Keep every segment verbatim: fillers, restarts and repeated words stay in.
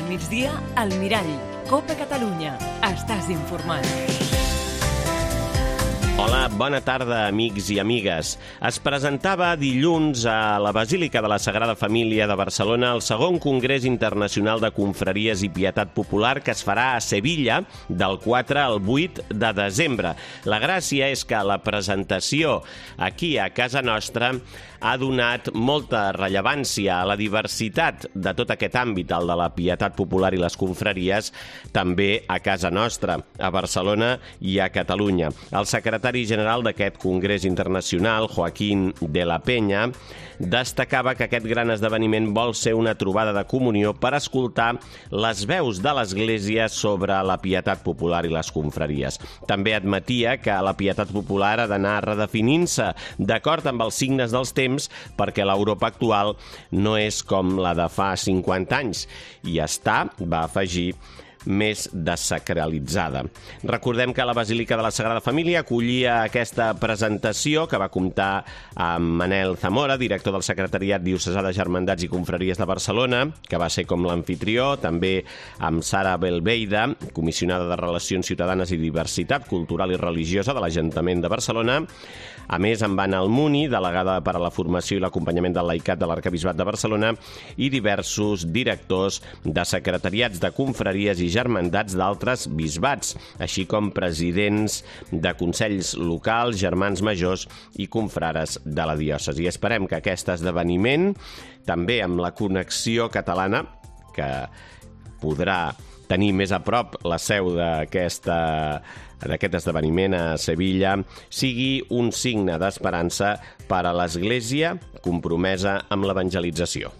migdia, al Mirall. Copa Catalunya. Estàs informat. Hola, bona tarda, amics i amigues. Es presentava dilluns a la Basílica de la Sagrada Família de Barcelona el segon Congrés Internacional de Confraries i Pietat Popular que es farà a Sevilla del quatre al vuit de desembre. La gràcia és que la presentació aquí a casa nostra ha donat molta rellevància a la diversitat de tot aquest àmbit, el de la pietat popular i les confraries, també a casa nostra, a Barcelona i a Catalunya. El secretari general d'aquest Congrés Internacional, Joaquín de la Peña, destacava que aquest gran esdeveniment vol ser una trobada de comunió per escoltar les veus de l'Església sobre la pietat popular i les confraries. També admetia que la pietat popular ha d'anar redefinint-se d'acord amb els signes dels temps perquè l'Europa actual no és com la de fa cinquanta anys i està, va afegir, més desacralitzada. Recordem que la Basílica de la Sagrada Família acollia aquesta presentació que va comptar amb Manel Zamora, director del Secretariat Diocesà de Germandats i Confraries de Barcelona, que va ser com l'anfitrió, també amb Sara Belbeida, comissionada de Relacions Ciutadanes i Diversitat Cultural i Religiosa de l'Ajuntament de Barcelona. A més, amb Anna Almuni, delegada per a la formació i l'acompanyament del laicat de l'Arquebisbat de Barcelona, i diversos directors de secretariats de confraries i germandats d'altres bisbats, així com presidents de consells locals, germans majors i confrares de la diòcesi. I esperem que aquest esdeveniment, també amb la connexió catalana, que podrà tenir més a prop la seu d'aquesta d'aquest esdeveniment a Sevilla, sigui un signe d'esperança per a l'Església compromesa amb l'evangelització.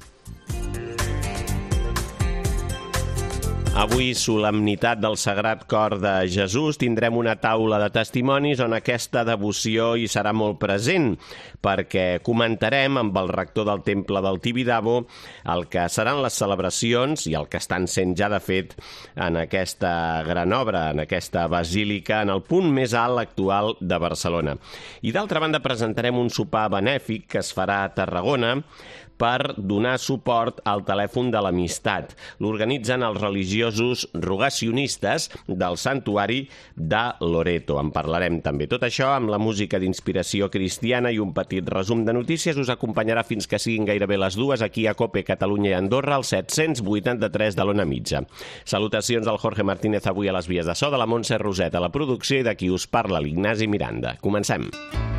Avui, solemnitat del Sagrat Cor de Jesús, tindrem una taula de testimonis on aquesta devoció hi serà molt present, perquè comentarem amb el rector del Temple del Tibidabo el que seran les celebracions i el que estan sent ja de fet en aquesta gran obra, en aquesta basílica, en el punt més alt actual de Barcelona. I d'altra banda presentarem un sopar benèfic que es farà a Tarragona per donar suport al telèfon de l'amistat. L'organitzen els religiosos rogacionistes del Santuari de Loreto. En parlarem també. Tot això amb la música d'inspiració cristiana i un petit resum de notícies us acompanyarà fins que siguin gairebé les dues aquí a Cope Catalunya i Andorra, al set-cents vuitanta-tres de l'Ona Mitja. Salutacions al Jorge Martínez avui a les vies de so, de la Montse Roset a la producció i de qui us parla l'Ignasi Miranda. Comencem.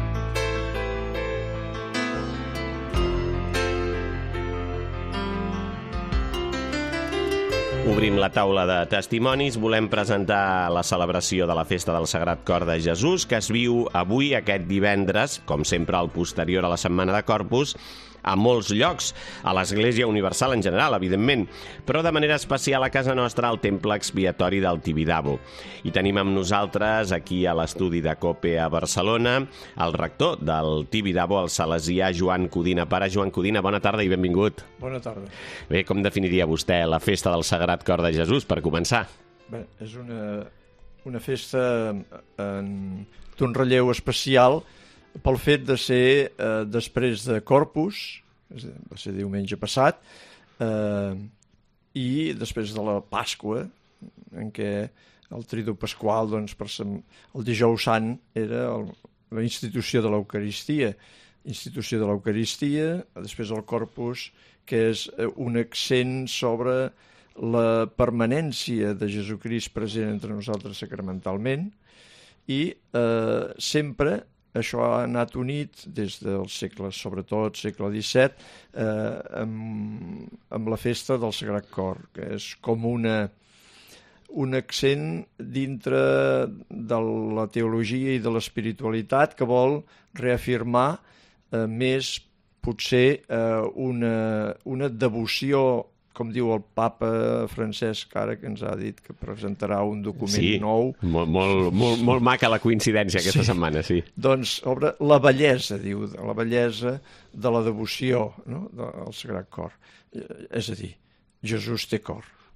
Obrim la taula de testimonis. Volem presentar la celebració de la Festa del Sagrat Cor de Jesús, que es viu avui, aquest divendres, com sempre al posterior a la Setmana de Corpus, a molts llocs, a l'Església Universal en general, evidentment, però de manera especial a casa nostra al Temple Expiatori del Tibidabo. I tenim amb nosaltres, aquí a l'estudi de COPE a Barcelona, el rector del Tibidabo, el salesià Joan Codina. Pare Joan Codina, bona tarda i benvingut. Bona tarda. Bé, com definiria vostè la Festa del Sagrat Cor de Jesús, per començar? Bé, és una, una festa d'un relleu especial pel fet de ser eh, després de Corpus, va ser diumenge passat, eh, i després de la Pasqua, en què el Tridu Pasqual, doncs, per el dijous sant, era el, la institució de l'Eucaristia. Institució de l'Eucaristia, després el Corpus, que és un accent sobre la permanència de Jesucrist present entre nosaltres sacramentalment, i eh, sempre això ha anat unit des dels segles, sobretot segle disset, eh, amb, amb la festa del Sagrat Cor, que és com una, un accent dintre de la teologia i de l'espiritualitat que vol reafirmar eh, més, potser, eh, una, una devoció, com diu el papa Francesc, ara que ens ha dit que presentarà un document sí, nou. Sí, molt, molt, molt, molt maca la coincidència aquesta sí. setmana, sí. Doncs sobre la bellesa, diu, la bellesa de la devoció, no?, del Sagrat Cor. És a dir, Jesús té cor.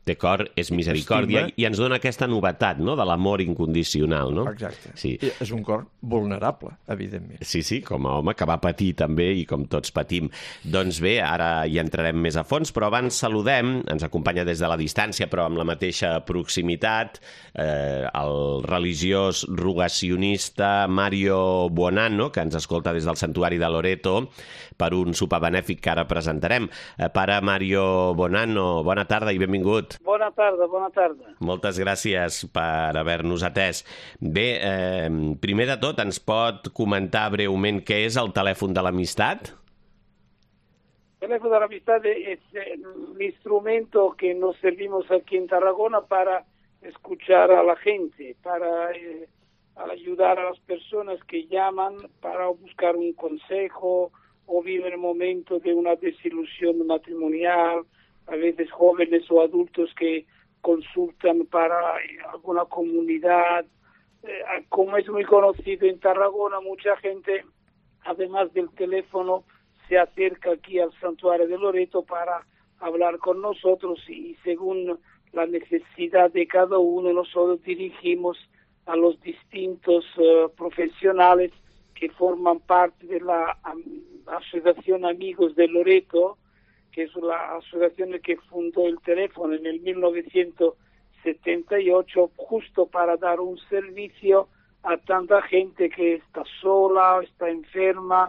té cor, és misericòrdia, estima. i ens dona aquesta novetat, no?, de l'amor incondicional, no? Exacte. Sí. I és un cor vulnerable, evidentment. Sí, sí, com a home que va patir també i com tots patim. Doncs bé, ara hi entrarem més a fons, però abans saludem, ens acompanya des de la distància però amb la mateixa proximitat, eh, el religiós rogacionista Mario Buonanno, que ens escolta des del Santuari de Loreto per un sopar benèfic que ara presentarem. Eh, pare Mario Buonanno, bona tarda i benvingut. Bona tarda, bona tarda. Moltes gràcies per haver-nos atès. Bé, eh, primer de tot, ens pot comentar breument què és el telèfon de l'amistat? El teléfono de la amistad es el instrumento que nos servimos aquí en Tarragona para escuchar a la gente, para eh, ayudar a las personas que llaman para buscar un consejo o viven el momento de una desilusión matrimonial, a veces jóvenes o adultos que consultan para alguna comunidad. Eh, como es muy conocido en Tarragona, mucha gente, además del teléfono, se acerca aquí al Santuario de Loreto para hablar con nosotros y según la necesidad de cada uno, nosotros dirigimos a los distintos uh, profesionales que forman parte de la um, Asociación Amigos de Loreto, que es la asociación que fundó el teléfono en el mil novecientos setenta y ocho, justo para dar un servicio a tanta gente que está sola, está enferma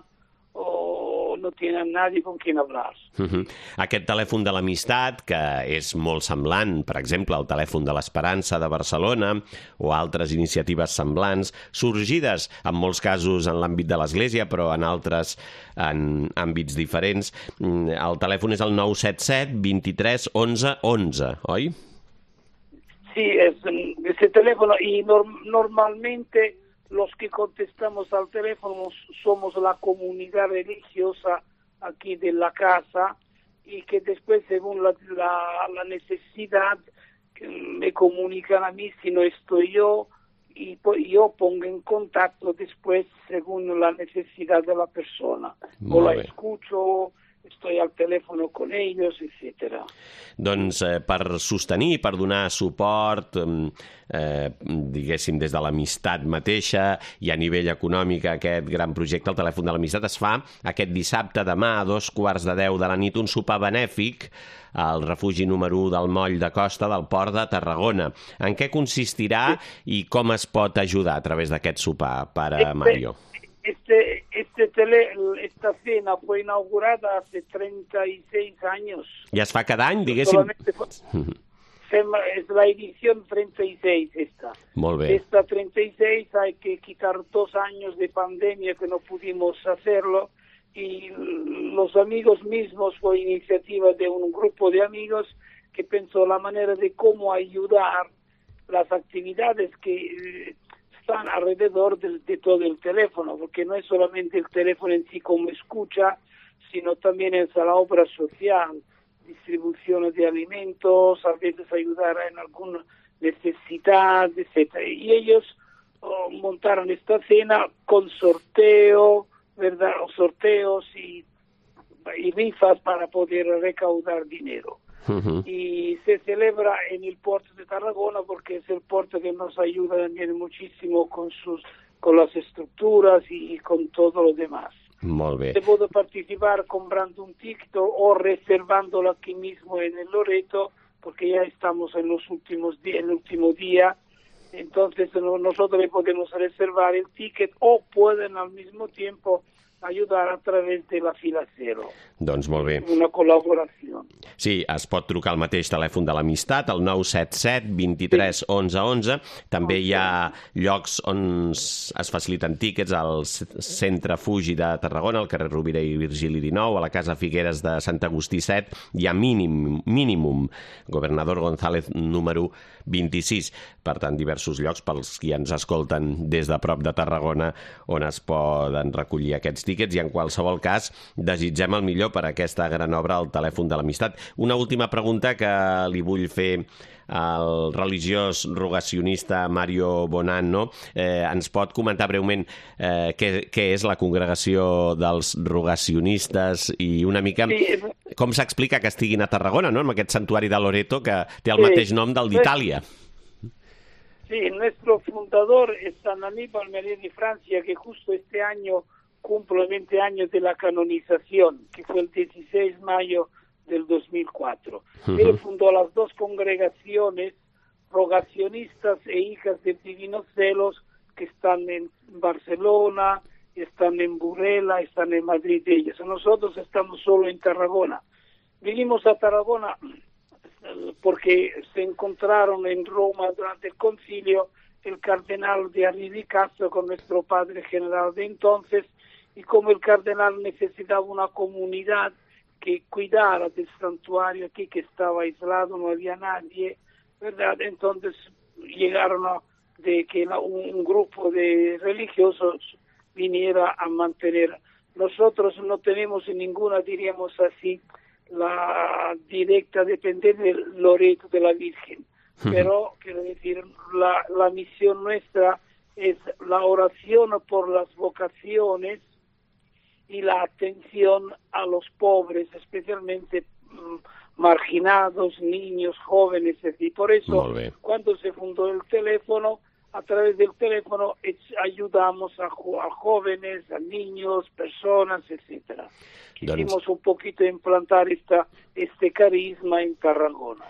o no tiene a nadie con quien hablar. Uh-huh. Aquest telèfon de l'amistat, que és molt semblant, per exemple, al telèfon de l'Esperança de Barcelona o altres iniciatives semblants, sorgides en molts casos en l'àmbit de l'Església, però en altres en àmbits diferents. El telèfon és el nou set set, vint-i-tres, onze, onze, oi? Sí, es ese teléfono y norm, normalmente los que contestamos al teléfono somos la comunidad religiosa aquí de la casa y que después, según la, la, la necesidad, me comunican a mí si no estoy yo y yo pongo en contacto después según la necesidad de la persona. O la escucho, estoy al teléfono con ellos, etcétera. Doncs eh, per sostenir, per donar suport, eh, diguéssim, des de l'amistat mateixa i a nivell econòmic a aquest gran projecte, el telèfon de l'amistat, es fa aquest dissabte demà a dos quarts de deu de la nit un sopar benèfic al refugi número u del Moll de Costa del Port de Tarragona. En què consistirà i com es pot ajudar a través d'aquest sopar, pare Mario? Este, este tele, esta cena fue inaugurada hace treinta y seis años. I es fa cada any, diguéssim? Fue, es la edición treinta y seis esta. Molt bé. Esta treinta y seis hay que quitar dos años de pandemia que no pudimos hacerlo y los amigos mismos fue iniciativa de un grupo de amigos que pensó la manera de cómo ayudar las actividades que están alrededor de, de todo el teléfono, porque no es solamente el teléfono en sí como escucha, sino también es la obra social, distribución de alimentos, a veces ayudar en alguna necesidad, etcétera. Y ellos oh, montaron esta cena con sorteo, ¿verdad? O sorteos y, y rifas para poder recaudar dinero. Uh-huh. Y se celebra en el puerto de Tarragona porque es el puerto que nos ayuda también muchísimo con sus con las estructuras y, y con todo lo demás. Molt bé. Se puede participar comprando un ticket o reservándolo aquí mismo en el Loreto porque ya estamos en los últimos días, en el último día. Entonces nosotros le podemos reservar el ticket o pueden al mismo tiempo ayudar a través de la fila cero. Doncs molt bé. Una col·laboració. Sí, es pot trucar al mateix telèfon de l'amistat, el nou set set, vint-i-tres, onze, onze. També hi ha llocs on es faciliten tíquets al Centre Fugi de Tarragona, al carrer Rovira i Virgili dinou, a la Casa Figueres de Sant Agustí set, hi ha mínim, mínimum, Governador González número vint-i-sis. Per tant, diversos llocs pels qui ens escolten des de prop de Tarragona on es poden recollir aquests tíquets i en qualsevol cas desitgem el millor per a aquesta gran obra al telèfon de l'amistat. Una última pregunta que li vull fer al religiós rogacionista Mario Buonanno. Eh, ens pot comentar breument eh, què, què és la congregació dels rogacionistes i una mica sí, com s'explica que estiguin a Tarragona, no?, amb aquest santuari de Loreto que té el Sí. mateix nom del d'Itàlia. Sí, nuestro fundador es San Aníbal María de Francia, que justo este año cumple veinte años de la canonización, que fue el dieciséis de mayo del dos mil cuatro. Uh-huh. Él fundó las dos congregaciones rogacionistas e hijas del Divino Celos, que están en Barcelona, están en Burela, están en Madrid ellas. Nosotros estamos solo en Tarragona. Vinimos a Tarragona porque se encontraron en Roma durante el concilio el cardenal de Arriba y Castro con nuestro padre general de entonces, y como el cardenal necesitaba una comunidad que cuidara del santuario aquí, que estaba aislado, no había nadie, ¿verdad? Entonces llegaron a de que la, un, un grupo de religiosos viniera a mantener. Nosotros no tenemos ninguna, diríamos así, la directa dependencia del Loreto de la Virgen, uh-huh. pero quiero decir, la, la misión nuestra es la oración por las vocaciones y la atención a los pobres, especialmente mmm, marginados, niños, jóvenes, y por eso cuando se fundó el teléfono, a través del teléfono ayudamos a, a jóvenes, a niños, personas, etcétera. Quisimos doncs... un poquito implantar esta, este carisma en Tarragona.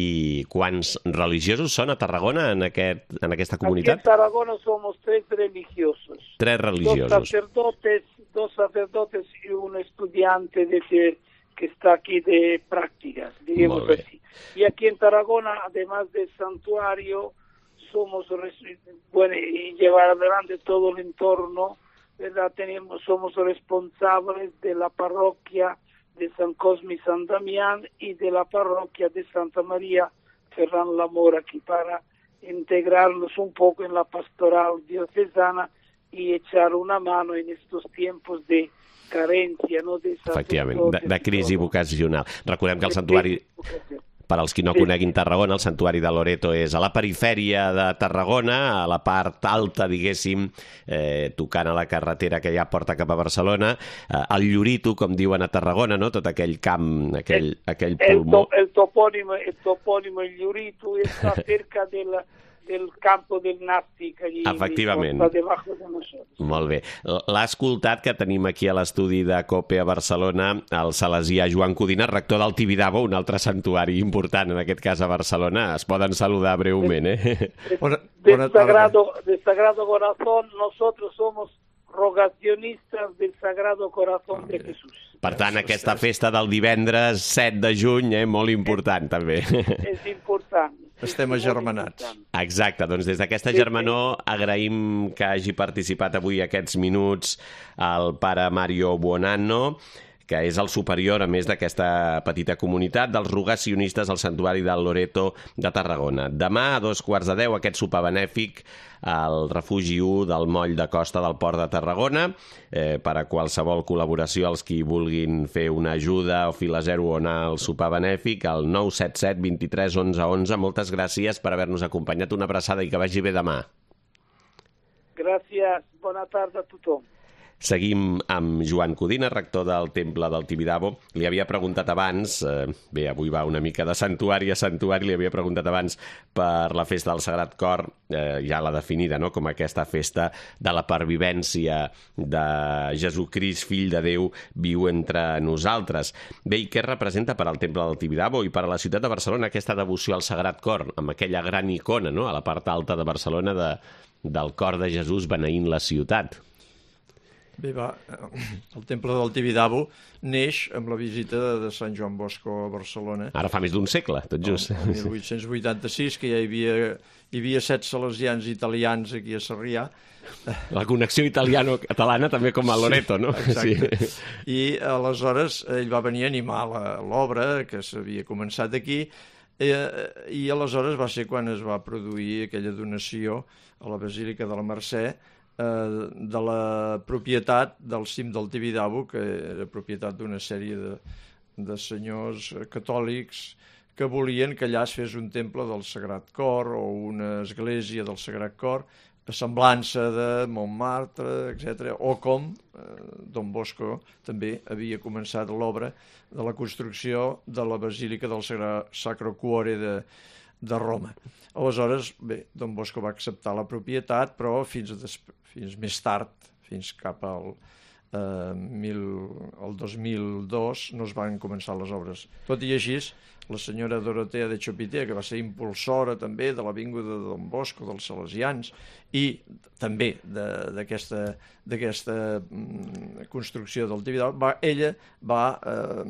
I quants religiosos són a Tarragona en, aquest, en aquesta comunitat? Aquí en Tarragona somos tres religiosos. Tres religiosos. Dos sacerdotes, dos sacerdotes y un estudiante de que, que está aquí de prácticas, digamos así. Y aquí en Tarragona, además del santuario, somos, bueno, y llevar adelante todo el entorno, ¿verdad? Tenemos, somos responsables de la parroquia de San Cosme y San Damián y de la parroquia de Santa María Ferran la Mora, aquí para integrarnos un poco en la pastoral diocesana y echar una mano en estos tiempos de carencia, ¿no? De efectivament, de, de crisi vocacional. Recordem que el santuari... Per als qui no coneguin Tarragona, el santuari de Loreto és a la perifèria de Tarragona, a la part alta, diguéssim, eh, tocant a la carretera que ja porta cap a Barcelona, eh, el Llorito, com diuen a Tarragona, no? Tot aquell camp, aquell, el, aquell pulmó. El, to, el, topónimo, el topónimo, el Llorito, està cerca de la... del campo del Nàstic, allí, efectivament. Està debajo de nosotros. Molt bé. L'ha escoltat, que tenim aquí a l'estudi de COPE a Barcelona el salesià Joan Codina, rector del Tibidabo, un altre santuari important, en aquest cas a Barcelona. Es poden saludar breument, eh? De, de, de, Sagrado, de Sagrado Corazón, nosotros somos rogacionistes del Sagrado Corazón de Jesús. Per tant, aquesta festa del divendres set de juny, eh, molt important, també. És important. Estem agermanats. Exacte, doncs des d'aquesta germanor agraïm que hagi participat avui aquests minuts el pare Mario Buonanno, que és el superior, a més d'aquesta petita comunitat, dels rogacionistes al santuari del Loreto de Tarragona. Demà, a dos quarts de deu, aquest sopar benèfic al refugi u del moll de costa del Port de Tarragona. Eh, per a qualsevol col·laboració, als qui vulguin fer una ajuda o fila zero o anar al sopar benèfic, al nou set set vint tres onze onze. Moltes gràcies per haver-nos acompanyat. Una abraçada i que vagi bé demà. Gràcies. Bona tarda a tothom. Seguim amb Joan Codina, rector del Temple del Tibidabo. Li havia preguntat abans, eh, bé, avui va una mica de santuari a santuari, li havia preguntat abans per la festa del Sagrat Cor, eh, ja l'ha definida, no?, com aquesta festa de la pervivència de Jesucrist, fill de Déu, viu entre nosaltres. Bé, i què representa per al Temple del Tibidabo i per a la ciutat de Barcelona aquesta devoció al Sagrat Cor, amb aquella gran icona, no?, a la part alta de Barcelona de, del cor de Jesús beneint la ciutat? Bé, va, el Temple del Tibidabo neix amb la visita de Sant Joan Bosco a Barcelona. Ara fa més d'un segle, tot just. El mil vuit-cents vuitanta-sis, que ja hi havia, hi havia set salesians italians aquí a Sarrià. La connexió italiano-catalana també com a Loreto, no? Exacte. Sí. I aleshores ell va venir a animar l'obra que s'havia començat aquí, i aleshores va ser quan es va produir aquella donació a la Basílica de la Mercè de la propietat del cim del Tibidabo, que era propietat d'una sèrie de, de senyors catòlics que volien que allà es fes un temple del Sagrat Cor o una església del Sagrat Cor semblança de Montmartre, etcètera, o com eh, Don Bosco també havia començat l'obra de la construcció de la Basílica del Sacro Cuore de, de Roma. Aleshores, bé, Don Bosco va acceptar la propietat, però fins, des, fins més tard, fins cap al eh, mil, el dos mil dos, no es van començar les obres. Tot i així, la senyora Dorotea de Chopitea, que va ser impulsora també de l'avinguda de Don Bosco, dels Salesians, i també d'aquesta d'aquesta construcció del Tibidabo, va, ella va eh,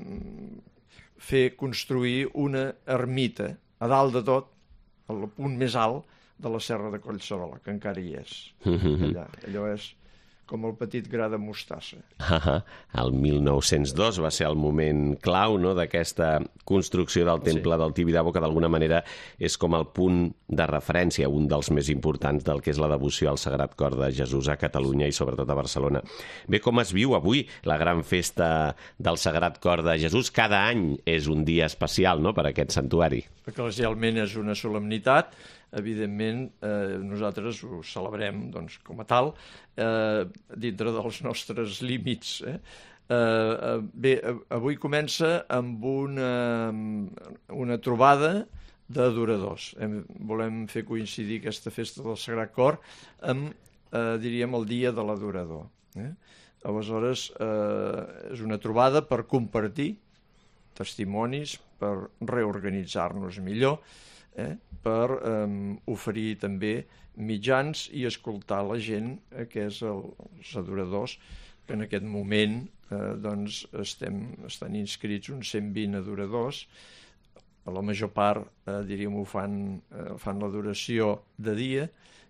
fer construir una ermita a dalt de tot, al punt més alt de la Serra de Collserola, que encara hi és. Allà, allò és com el petit gra de mostassa. Ah, el mil nou-cents dos va ser el moment clau, no?, d'aquesta construcció del Temple sí. del Tibidabo, que d'alguna manera és com el punt de referència, un dels més importants del que és la devoció al Sagrat Cor de Jesús a Catalunya i sobretot a Barcelona. Bé, com es viu avui la gran festa del Sagrat Cor de Jesús? Cada any és un dia especial, no?, per a aquest santuari. Eclesialment és una solemnitat. Evidentment, eh, nosaltres ho celebrem doncs, com a tal, eh, dintre dels nostres límits. Eh? Eh, bé, avui comença amb una, una trobada d'adoradors. Hem, volem fer coincidir aquesta festa del Sagrat Cor amb, eh, diríem, el dia de l'adorador. Eh? Aleshores, eh, és una trobada per compartir testimonis, per reorganitzar-nos millor, eh? per eh, oferir també mitjans i escoltar la gent, eh, que és el, els adoradors, que en aquest moment eh, doncs estem, estan inscrits uns cent vint adoradors. A la major part, eh, diríem, ho fan, eh, fan l'adoració de dia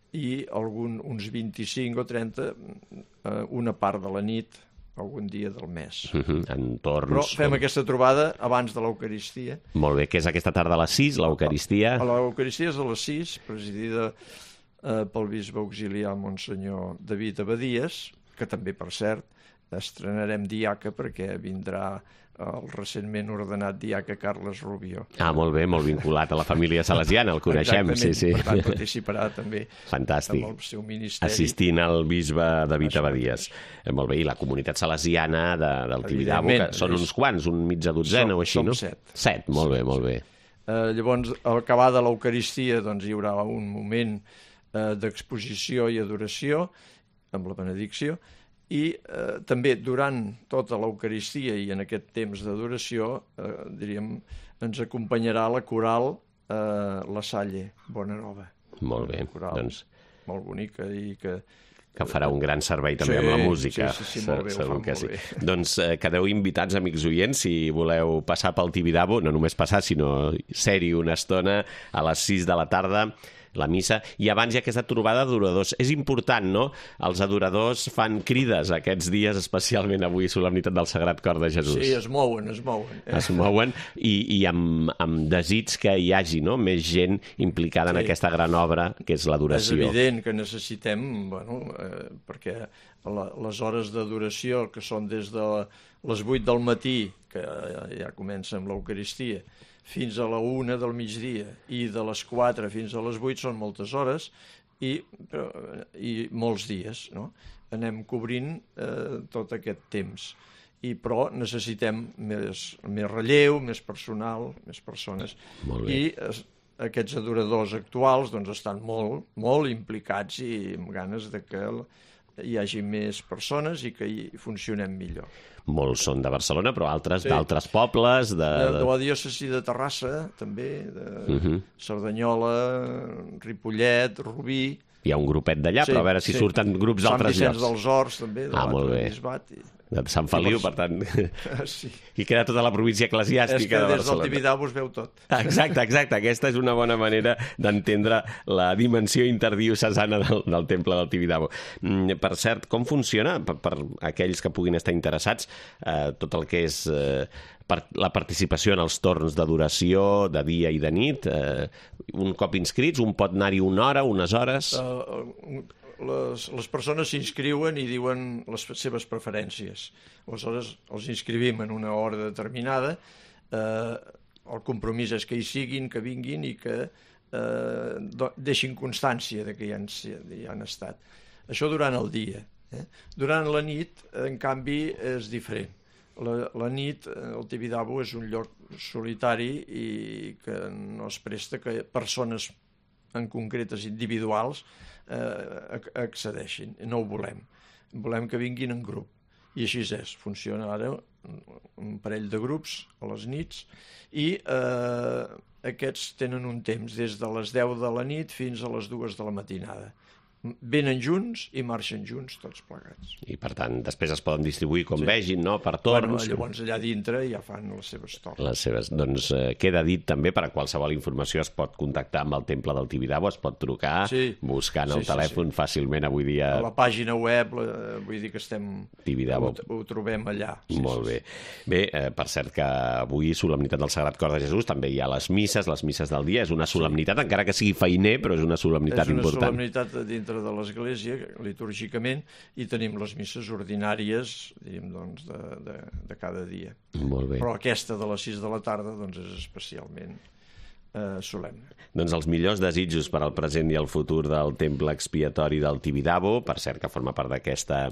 i algun, uns vint-i-cinc o trenta eh, una part de la nit, algun dia del mes. Uh-huh. Entorns... Però fem com... aquesta trobada abans de l'Eucaristia. Molt bé, que és aquesta tarda a les sis, l'Eucaristia? L'Eucaristia és a les sis, presidida eh, pel bisbe auxiliar Monsenyor David Abadies, que també, per cert, estrenarem diaca perquè vindrà el recentment ordenat diaca Carles Rubio. Ah, molt bé, molt vinculat a la família salesiana, el coneixem. Exactament, sí, sí. Per tant, participarà també Fantàstic. amb el seu ministeri. Assistint al bisbe David Abadies. Eh, molt bé, i la comunitat salesiana de, del Tibidabo, que són uns quants, un mitja dotzena som, o així, som no? set. Set, molt bé, molt bé. Eh, llavors, al acabar de l'Eucaristia, doncs, hi haurà un moment eh, d'exposició i adoració, amb la benedicció, i eh, també durant tota l'Eucaristia i en aquest temps d'adoració, eh, diríem, ens acompanyarà la coral eh, La Salle, Bona Nova. Molt bé, coral doncs... molt bonica i que... que farà un gran servei també sí, amb la música. Sí, sí, sí, molt bé, segur ho que fan sí. molt bé. Doncs eh, quedeu invitats, amics oients, si voleu passar pel Tibidabo, no només passar, sinó ser-hi una estona a les sis de la tarda, la missa, i abans hi ha aquesta trobada d'adoradors. És important, no? Els adoradors fan crides aquests dies, especialment avui, solemnitat del Sagrat Cor de Jesús. Sí, es mouen, es mouen. Eh? Es mouen i, i amb, amb desig que hi hagi, no?, més gent implicada sí. en aquesta gran obra que és l'adoració. És evident que necessitem, bueno, eh, perquè la, les hores d'adoració, que són des de les vuit del matí, que ja, ja comença amb l'Eucaristia, fins a la una del migdia, i de les quatre fins a les vuit són moltes hores i, però, i molts dies, no? Anem cobrint eh, tot aquest temps. I, però necessitem més, més relleu, més personal, més persones. I es, aquests adoradors actuals doncs, estan molt, molt implicats i amb ganes de que hi hagi més persones i que hi funcionem millor. Molts són de Barcelona, però altres sí. d'altres pobles. De... De, de la diòcesi de Terrassa, també, de uh-huh. Cerdanyola, Ripollet, Rubí... Hi ha un grupet d'allà, sí, però a veure si sí. surten grups d'altres llocs. Sant Vicenç dels Horts, també, de ah, molt bé. Bisbat. I... De Sant Feliu, per tant, sí. i queda tota la província eclesiàstica de Barcelona. És que des del Tibidabo es veu tot. Exacte, exacte. Aquesta és una bona manera d'entendre la dimensió interdiocesana del, del Temple del Tibidabo. Per cert, com funciona, per, per aquells que puguin estar interessats, eh, tot el que és eh, per, la participació en els torns d'adoració de dia i de nit? Eh, un cop inscrits, un pot anar-hi una hora, unes hores? Uh, Les, les persones s'inscriuen i diuen les seves preferències. Aleshores, els inscrivim en una hora determinada. Eh, el compromís és que hi siguin, que vinguin i que eh, deixin constància de que hi han, hi han estat. Això durant el dia. Eh? Durant la nit, en canvi, és diferent. La, la nit, el Tibidabo és un lloc solitari i que no es presta que persones en concretes individuals eh, accedeixin. No ho volem. Volem que vinguin en grup. I així és. Funciona ara un parell de grups a les nits i eh, aquests tenen un temps des de les deu de la nit fins a les dues de la matinada. Venen junts i marxen junts tots plegats. I per tant, després es poden distribuir com sí. vegin, no? Per torns. Bueno, llavors allà dintre ja fan les seves torns. Les seves. Doncs eh, queda dit també, per a qualsevol informació es pot contactar amb el Temple del Tibidabo, es pot trucar, sí. buscant sí, el sí, telèfon sí. fàcilment avui dia. A la pàgina web, la, vull dir que estem... Tibidabo. Ho, ho trobem allà. Sí, Molt sí, bé. Sí. Bé, eh, per cert que avui, solemnitat del Sagrat Cor de Jesús, també hi ha les misses, les misses del dia. És una solemnitat, sí. encara que sigui feiner, però és una solemnitat important. És una important. solemnitat dintre de l'església, litúrgicament, i tenim les misses ordinàries, diguem, doncs, de, de, de cada dia. Molt bé. Però aquesta de les sis de la tarda doncs, és especialment eh, solemne. Doncs els millors desitjos per al present i el futur del temple expiatori del Tibidabo, per cert que forma part d'aquesta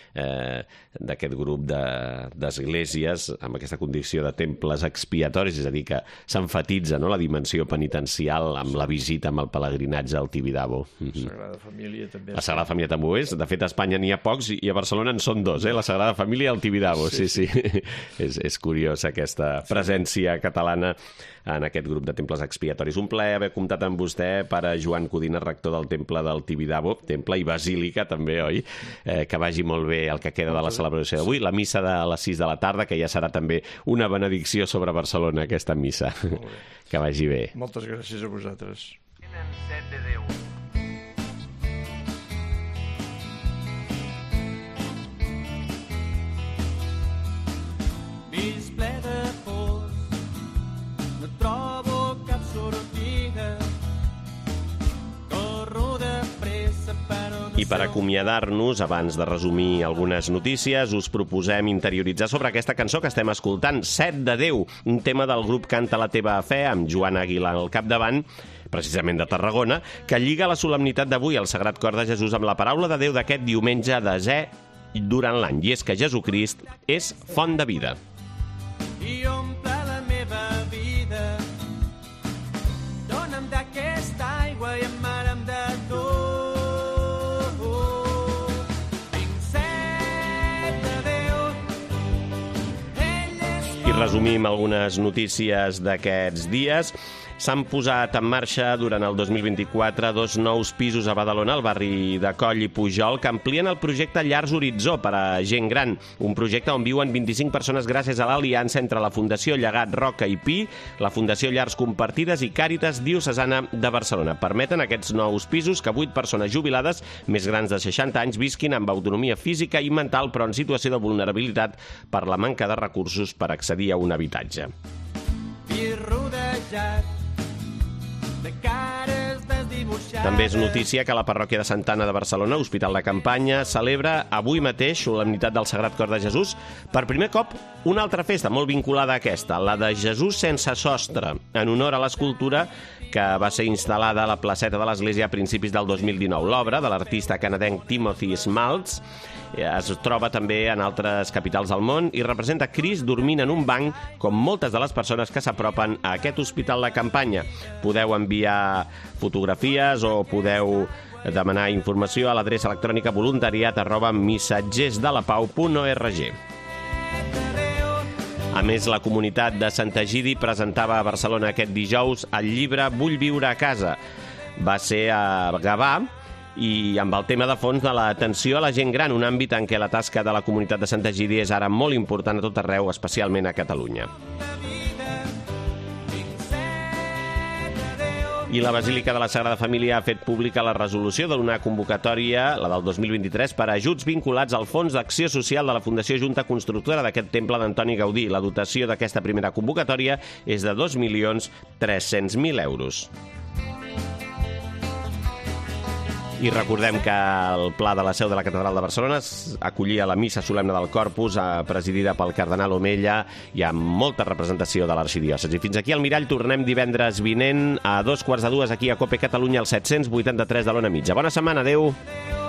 eh, d'aquest grup d'esglésies de, amb aquesta condició de temples expiatoris, és a dir, que s'enfatitza, no?, la dimensió penitencial amb la visita, amb el pelegrinatge al Tibidabo. La Sagrada Família també. La Sagrada Família també ho és. De fet, a Espanya n'hi ha pocs i a Barcelona en són dos, eh? La Sagrada Família i el Tibidabo. Sí, sí. sí. és, és curiós aquesta presència catalana en aquest grup de temples expiatoris. Un plaer haver comptat amb vostè, pare Joan Codina, rector del Temple del Tibidabo, temple i basílica també, oi? Eh, que vagi molt bé el que queda de la celebració d'avui. La missa de les sis de la tarda, que ja serà també una benedicció sobre Barcelona, aquesta missa. Que vagi bé. Moltes gràcies a vosaltres. set de Déu. Vist ple de pols, no trobo cap sortida, corro de pressa però no. I per acomiadar-nos, abans de resumir algunes notícies, us proposem interioritzar sobre aquesta cançó que estem escoltant, set de Déu, un tema del grup Canta la teva fe, amb Joan Aguilar al capdavant, precisament de Tarragona, que lliga la solemnitat d'avui al Sagrat Cor de Jesús amb la paraula de Déu d'aquest diumenge desè durant l'any, i és que Jesucrist és font de vida. I omple la meva vida, dona'm d'aquesta aigua i emmara'm de tu. Vinc set de Déu, ell és... I resumim algunes notícies d'aquests dies. S'han posat en marxa durant el dos mil vint-i-quatre dos nous pisos a Badalona, al barri de Coll i Pujol, que amplien el projecte Llars Horitzó per a gent gran, un projecte on viuen vint-i-cinc persones gràcies a l'aliança entre la Fundació Llegat Roca i Pi, la Fundació Llars Compartides i Càritas Diocesana de Barcelona. Permeten aquests nous pisos que vuit persones jubilades més grans de seixanta anys visquin amb autonomia física i mental, però en situació de vulnerabilitat per la manca de recursos per accedir a un habitatge. I rodejat de cares desdibuixades. També és notícia que la parròquia de Santa Anna de Barcelona, Hospital de Campanya, celebra avui mateix solemnitat del Sagrat Cor de Jesús. Per primer cop, una altra festa molt vinculada a aquesta, la de Jesús sense sostre, en honor a l'escultura que va ser instal·lada a la placeta de l'església a principis del dos mil dinou. L'obra, de l'artista canadenc Timothy Smaltz, es troba també en altres capitals del món i representa Crist dormint en un banc, com moltes de les persones que s'apropen a aquest hospital de campanya. Podeu enviar fotografies o podeu demanar informació a l'adreça electrònica voluntariat arroba missatgersdelapau punt org. A més, la comunitat de Sant Egidi presentava a Barcelona aquest dijous el llibre Vull viure a casa. Va ser a Gavà, i amb el tema de fons de l'atenció a la gent gran, un àmbit en què la tasca de la comunitat de Sant Egidi és ara molt important a tot arreu, especialment a Catalunya. I la Basílica de la Sagrada Família ha fet pública la resolució d'una convocatòria, la del dos mil vint-i-tres, per a ajuts vinculats al Fons d'Acció Social de la Fundació Junta Constructora d'aquest temple d'Antoni Gaudí. La dotació d'aquesta primera convocatòria és de dos milions tres-cents mil euros. I recordem que el pla de la seu de la Catedral de Barcelona acollia la missa solemne del Corpus, presidida pel cardenal Omella, i amb molta representació de l'arxidiòcesi. Fins aquí al Mirall, tornem divendres vinent a dos quarts de dues aquí a Cope Catalunya, al set cents vuitanta-tres de l'Ona Mitja. Bona setmana, adeu!